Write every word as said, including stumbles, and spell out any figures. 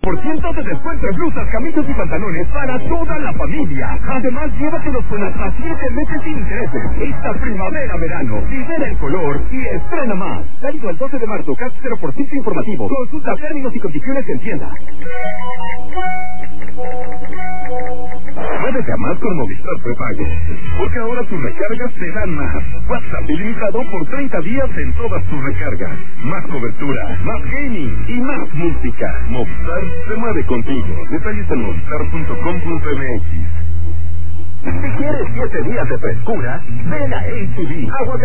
Por ciento de descuento en blusas, camisas y pantalones para toda la familia. Además, llévatelos con hasta siete meses sin intereses. Esta primavera-verano, libera el color y estrena más. Válido el doce de marzo, C A T cero por ciento informativo. Consulta términos y condiciones en tienda. Puedes llamar con Movistar Prepago, porque ahora tus recargas te dan más. WhatsApp ilimitado por treinta días en todas tus recargas. Más cobertura, más gaming y más música. Movistar se mueve contigo. Detalles en movistar punto com punto m x. Si quieres siete días de frescura, ven a H D. Agua